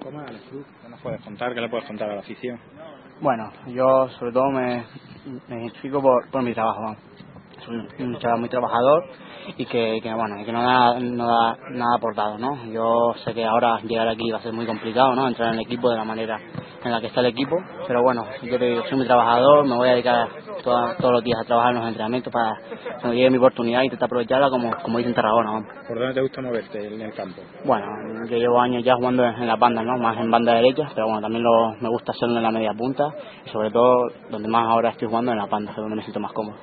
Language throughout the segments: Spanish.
poco más al club? ¿Qué nos puedes contar? ¿Qué le puedes contar a la afición? Bueno, yo sobre todo me identifico por mi trabajo, vamos. Soy un chaval muy trabajador y que no da nada por dado, ¿no? Yo sé que ahora llegar aquí va a ser muy complicado, ¿no? Entrar en el equipo de la manera en la que está el equipo, pero bueno, yo te digo, soy muy trabajador, me voy a dedicar todos los días a trabajar en los entrenamientos para cuando llegue mi oportunidad intentar aprovecharla como hice en Tarragona, vamos. ¿Por dónde te gusta moverte en el campo? Bueno, yo llevo años ya jugando en las bandas, ¿no? Más en banda derecha, pero bueno, también me gusta hacerlo en la media punta y sobre todo donde más ahora estoy jugando en las bandas, que es donde me siento más cómodo.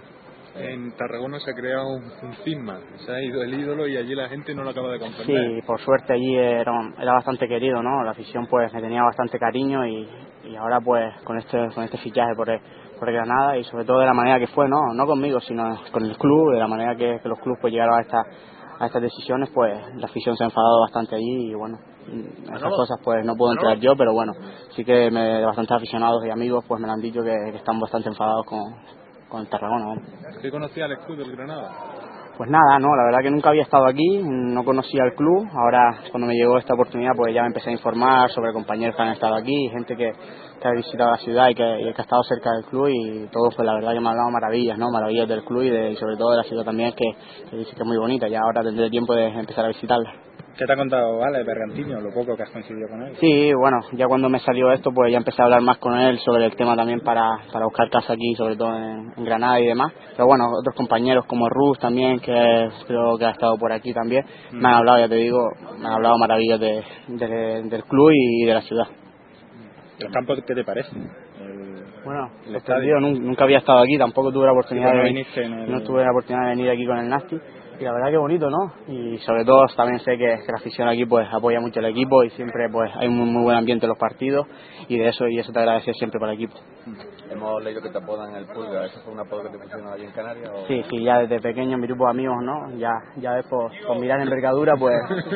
En Tarragona se ha creado un cisma, se ha ido el ídolo y allí la gente no lo acaba de comprender. Sí, por suerte allí era bastante querido, ¿no? La afición pues me tenía bastante cariño y ahora pues con este fichaje por el Granada y sobre todo de la manera que fue, no conmigo sino con el club, de la manera que los clubes pues llegaron a estas decisiones, pues la afición se ha enfadado bastante allí y bueno, esas cosas pues no puedo entrar yo, pero bueno, sí que bastantes aficionados y amigos pues me lo han dicho que están bastante enfadados con el Tarragona, ¿no? ¿Usted conocía al escudo del Granada? Pues nada, no, la verdad que nunca había estado aquí, no conocía el club, ahora cuando me llegó esta oportunidad pues ya me empecé a informar sobre compañeros que han estado aquí, gente que ha visitado la ciudad y que ha estado cerca del club y todo pues la verdad que me ha hablado maravillas, ¿no? Maravillas del club y sobre todo de la ciudad también que dice que es muy bonita, ya ahora tendré tiempo de empezar a visitarla. ¿Qué te ha contado Alex Bergantiño, lo poco que has coincidido con él? Sí, bueno, ya cuando me salió esto pues ya empecé a hablar más con él sobre el tema también para buscar casa aquí, sobre todo en Granada y demás. Pero bueno, otros compañeros como Rus también, que creo que ha estado por aquí también, me han hablado, ya te digo, me han hablado maravillas del club y de la ciudad. ¿El campo qué te parece? Bueno, el sorprendido, nunca había estado aquí, tampoco tuve la oportunidad no tuve la oportunidad de venir aquí con el Nasti. Y la verdad que bonito, ¿no? Y sobre todo también sé que la afición aquí pues apoya mucho al equipo y siempre pues hay un muy buen ambiente en los partidos y eso te agradece siempre para el equipo. Hemos leído que te apodan el Pulga, ¿eso fue un apodo que te pusieron allí en Canarias? ¿O? Sí, ya desde pequeño en mi grupo de amigos, ¿no? Ya ves por mirar envergadura pues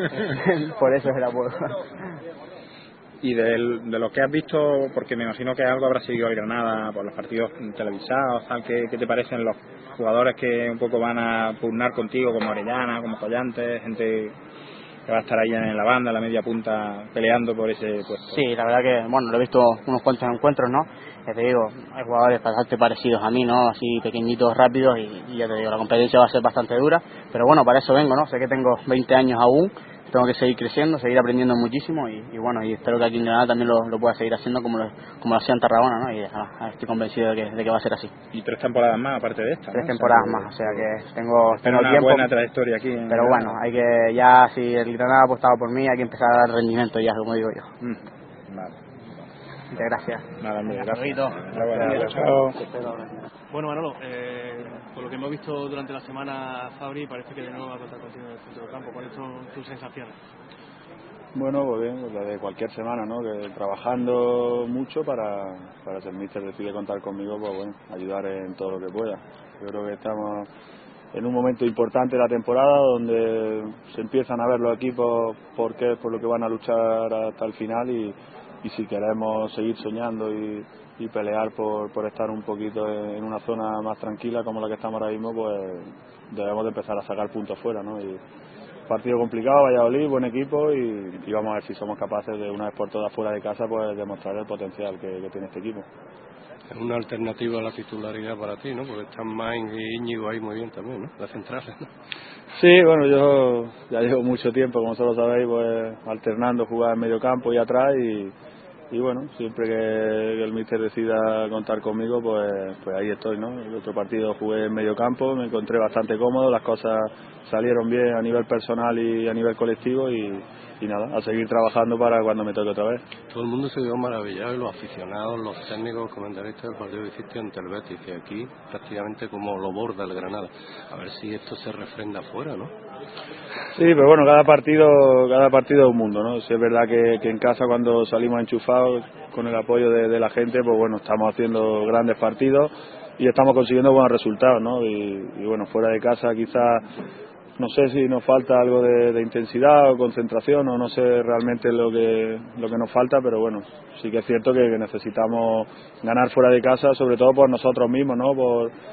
por eso es el apodo. Y de lo que has visto, porque me imagino que algo habrá seguido al Granada por los partidos televisados, tal, ¿qué te parecen los jugadores que un poco van a pugnar contigo, como Orellana, como Collante, gente que va a estar ahí en la banda, en la media punta, peleando por ese puesto? Sí, la verdad que, bueno, lo he visto unos cuantos encuentros, ¿no? Ya te digo, hay jugadores bastante parecidos a mí, ¿no? Así pequeñitos, rápidos y ya te digo, la competencia va a ser bastante dura, pero bueno, para eso vengo, ¿no? Sé que tengo 20 años aún, tengo que seguir creciendo, seguir aprendiendo muchísimo y bueno, y espero que aquí en Granada también lo pueda seguir haciendo como lo hacía en Tarragona, ¿no? Y estoy convencido de que va a ser así. Y 3 temporadas más, aparte de esta, 3 ¿no? temporadas más, o sea que tengo una tiempo, buena trayectoria aquí en pero Granada. bueno, hay que ya, si el Granada ha apostado por mí, hay que empezar a dar rendimiento ya, como digo yo. Vale. Muchas gracias. Nada, muy gracias. Bueno, Manolo, por lo que hemos visto durante la semana, Fabri parece que de nuevo va a contar contigo en el centro del campo. ¿Cuáles son tus sensaciones? Bueno, pues bien, pues la de cualquier semana, ¿no? Que trabajando mucho para si el míster decide contar conmigo, pues bueno, ayudar en todo lo que pueda. Yo creo que estamos en un momento importante de la temporada donde se empiezan a ver los equipos por lo que van a luchar hasta el final y si queremos seguir soñando y pelear por estar un poquito en una zona más tranquila como la que estamos ahora mismo, pues debemos de empezar a sacar puntos fuera, ¿no? Y partido complicado, Valladolid, buen equipo y vamos a ver si somos capaces de una vez por todas fuera de casa pues demostrar el potencial que tiene este equipo. Es una alternativa a la titularidad para ti, ¿no? Porque están Main y Íñigo ahí muy bien también, ¿no? Las centrales, ¿no? Sí, bueno, yo ya llevo mucho tiempo, como solo sabéis, pues alternando jugar en medio campo y atrás y bueno, siempre que el míster decida contar conmigo, pues ahí estoy, ¿no? El otro partido jugué en medio campo, me encontré bastante cómodo, las cosas salieron bien a nivel personal y a nivel colectivo y nada, a seguir trabajando para cuando me toque otra vez. Todo el mundo se dio maravillado, y los aficionados, los técnicos, los comentaristas del partido que hiciste ante el Betis, que aquí prácticamente como lo borda el Granada. A ver si esto se refrenda afuera, ¿no? Sí, pero bueno, cada partido es un mundo, ¿no? Si es verdad que en casa cuando salimos enchufados con el apoyo de la gente, pues bueno, estamos haciendo grandes partidos y estamos consiguiendo buenos resultados, ¿no? Y bueno, fuera de casa quizás no sé si nos falta algo de intensidad o concentración o no sé realmente lo que nos falta, pero bueno, sí que es cierto que necesitamos ganar fuera de casa, sobre todo por nosotros mismos, ¿no?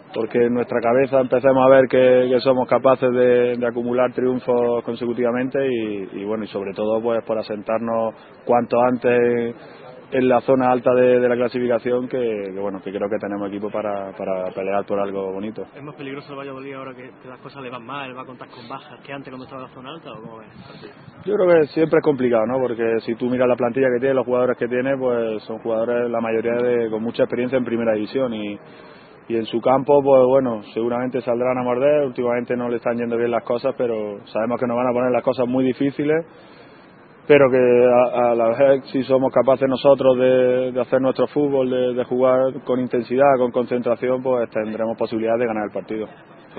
porque en nuestra cabeza empecemos a ver que somos capaces de acumular triunfos consecutivamente y bueno, y sobre todo pues por asentarnos cuanto antes en la zona alta de la clasificación, que bueno, que creo que tenemos equipo para pelear por algo bonito. ¿Es más peligroso el Valladolid ahora que las cosas le van mal, va a contar con bajas, que antes cuando estaba en la zona alta, o cómo ves? Yo creo que siempre es complicado, ¿no? Porque si tú miras la plantilla que tiene, los jugadores que tiene, pues son jugadores, la mayoría con mucha experiencia en primera división y en su campo, pues bueno, seguramente saldrán a morder. Últimamente no le están yendo bien las cosas, pero sabemos que nos van a poner las cosas muy difíciles, pero que a la vez, si somos capaces nosotros de hacer nuestro fútbol, de jugar con intensidad, con concentración, pues tendremos posibilidad de ganar el partido.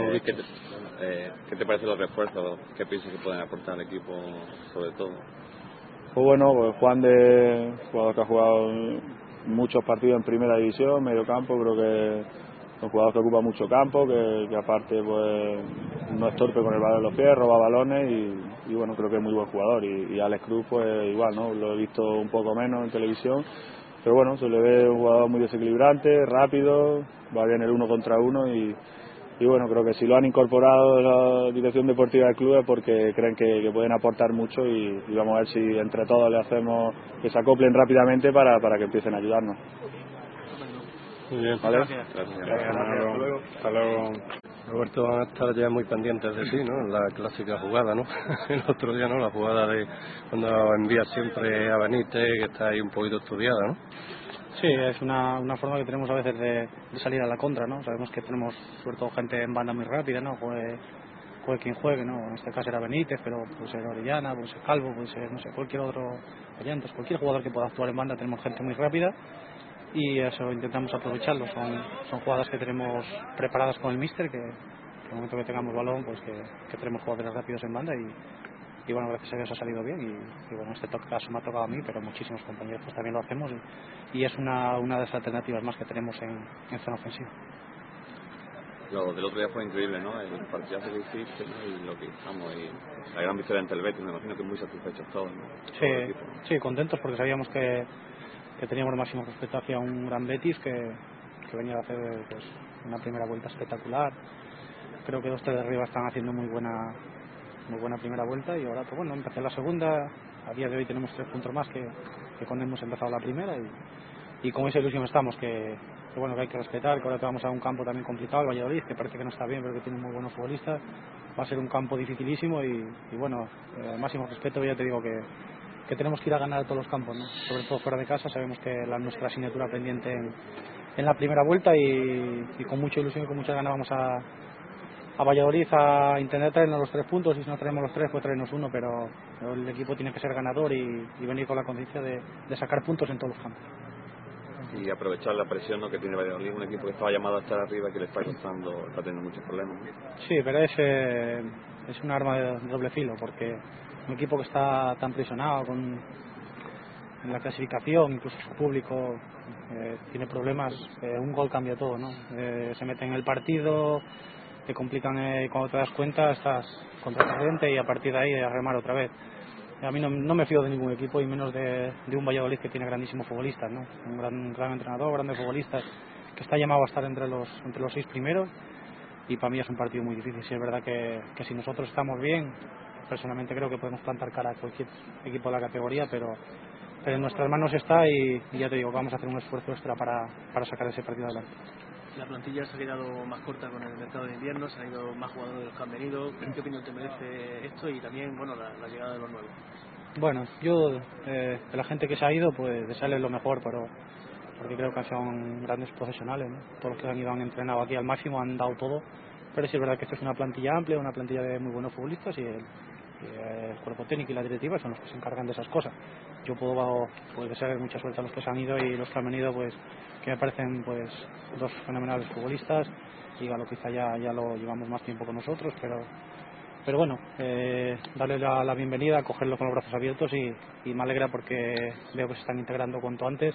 ¿Qué te parecen los refuerzos? ¿Qué piensas que pueden aportar al equipo, sobre todo? Pues bueno, pues Juan de jugador que ha jugado muchos partidos en primera división, medio campo, creo que es un jugador que ocupa mucho campo, que aparte pues no es torpe con el balón en los pies, roba balones y bueno, creo que es muy buen jugador. Y Alex Cruz pues igual, ¿no? Lo he visto un poco menos en televisión, pero bueno, se le ve un jugador muy desequilibrante, rápido, va bien el 1 contra 1 y bueno, creo que si lo han incorporado la dirección deportiva del club es porque creen que pueden aportar mucho y vamos a ver si entre todos le hacemos que se acoplen rápidamente para que empiecen a ayudarnos. Muy bien. ¿Vale? Gracias. Hasta luego. Roberto, van a estar ya muy pendientes de ti, ¿no? La clásica jugada, ¿no? El otro día, ¿no? La jugada de cuando envías siempre a Benítez, que está ahí un poquito estudiada, ¿no? Sí, es una forma que tenemos a veces de salir a la contra, ¿no? Sabemos que tenemos sobre todo gente en banda muy rápida, ¿no? Juegue quien juegue, ¿no? En este caso era Benítez, pero puede ser Orellana, puede ser Calvo, puede ser, no sé, cualquier otro Ollantes, cualquier jugador que pueda actuar en banda, tenemos gente muy rápida y eso intentamos aprovecharlo. Son jugadas que tenemos preparadas con el míster, que en el momento que tengamos balón, pues que tenemos jugadores rápidos en banda y bueno, gracias a Dios ha salido bien y bueno, este caso me ha tocado a mí, pero muchísimos compañeros pues también lo hacemos y es una de las alternativas más que tenemos en zona ofensiva. Lo del otro día fue increíble, ¿no? El partidazo que hiciste, ¿no? Y lo que hicimos y la gran victoria ante el Betis, me imagino que muy satisfechos todos, ¿no? Sí, contentos porque sabíamos que teníamos el máximo respeto hacia un gran Betis que venía a hacer pues una primera vuelta espectacular. Creo que los tres de arriba están haciendo muy buena primera vuelta y ahora pues bueno, empecé la segunda. A día de hoy tenemos 3 puntos más que cuando hemos empezado la primera y con esa ilusión estamos que bueno, que hay que respetar, que ahora vamos a un campo también complicado, el Valladolid, que parece que no está bien pero que tiene muy buenos futbolistas. Va a ser un campo dificilísimo y bueno, máximo respeto. Ya te digo que tenemos que ir a ganar a todos los campos, ¿no? Sobre todo fuera de casa. Sabemos que nuestra asignatura pendiente en la primera vuelta y con mucha ilusión y con muchas ganas vamos a Valladolid a intentar traernos los 3 puntos, y si no traemos los 3 pues traernos 1, pero el equipo tiene que ser ganador y venir con la conciencia de sacar puntos en todos los campos. Y aprovechar la presión, ¿no? Que tiene Valladolid, un equipo que estaba llamado a estar arriba y que le está costando, está teniendo muchos problemas, ¿no? Sí, pero es un arma de doble filo, porque un equipo que está tan presionado en la clasificación, incluso su público tiene problemas, un gol cambia todo, ¿no? Se mete en el partido, te complican, cuando te das cuenta estás contra corriente y a partir de ahí a remar otra vez. A mí no me fío de ningún equipo y menos de un Valladolid que tiene grandísimos futbolistas, ¿no? Un gran entrenador, grandes futbolistas, que está llamado a estar entre los 6 primeros y para mí es un partido muy difícil. Sí, es verdad que si nosotros estamos bien, personalmente creo que podemos plantar cara a cualquier equipo de la categoría, pero en nuestras manos está y ya te digo, vamos a hacer un esfuerzo extra para sacar ese partido adelante. La plantilla se ha quedado más corta con el mercado de invierno, se han ido más jugadores de los que han venido. ¿Qué opinión te merece esto y también bueno la llegada de los nuevos? Bueno, yo de la gente que se ha ido pues desearles lo mejor, porque creo que son grandes profesionales, ¿no? Todos los que han ido han entrenado aquí al máximo, han dado todo, pero sí es verdad que esto es una plantilla amplia, una plantilla de muy buenos futbolistas y el cuerpo técnico y la directiva son los que se encargan de esas cosas. Yo puedo desear mucha suerte a los que se han ido y los que han venido, pues que me parecen pues 2 fenomenales futbolistas. Y Galo quizá ya lo llevamos más tiempo con nosotros, pero bueno, darle la bienvenida, cogerlo con los brazos abiertos y me alegra porque veo que se están integrando cuanto antes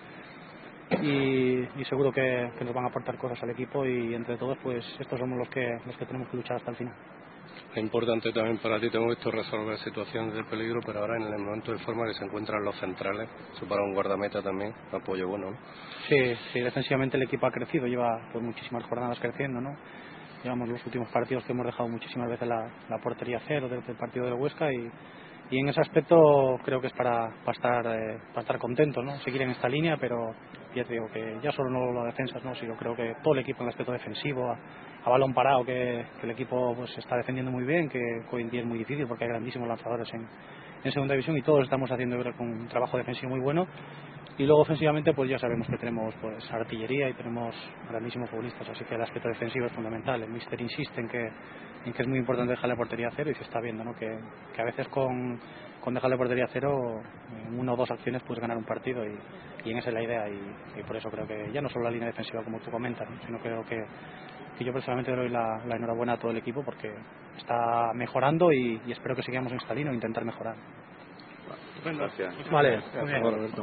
y seguro que nos van a aportar cosas al equipo y entre todos pues estos somos los que tenemos que luchar hasta el final. Es importante también para ti, tengo visto resolver situaciones de peligro, pero ahora en el momento de forma que se encuentran los centrales, eso para un guardameta también, apoyo bueno, ¿no? Sí, defensivamente el equipo ha crecido, lleva pues muchísimas jornadas creciendo, ¿no? Llevamos los últimos partidos que hemos dejado muchísimas veces la portería cero desde el partido del Huesca y en ese aspecto creo que es para estar contentos, ¿no? Seguir en esta línea, pero ya te digo que ya solo no las defensas, ¿no? Sino creo que todo el equipo en el aspecto defensivo, a balón parado, que el equipo pues está defendiendo muy bien, que hoy en día es muy difícil porque hay grandísimos lanzadores en segunda división y todos estamos haciendo con un trabajo defensivo muy bueno. Y luego ofensivamente pues ya sabemos que tenemos pues artillería y tenemos grandísimos futbolistas, así que el aspecto defensivo es fundamental. El míster insiste en que es muy importante dejar la portería a cero y se está viendo, ¿no? que a veces con dejar la portería a cero en una o dos acciones puedes ganar un partido y en esa es la idea y por eso creo que ya no solo la línea defensiva como tú comentas, ¿no? Sino creo que yo personalmente le doy la enhorabuena a todo el equipo porque está mejorando y espero que sigamos en esta línea o intentar mejorar. Gracias. Vale, Gracias, Roberto.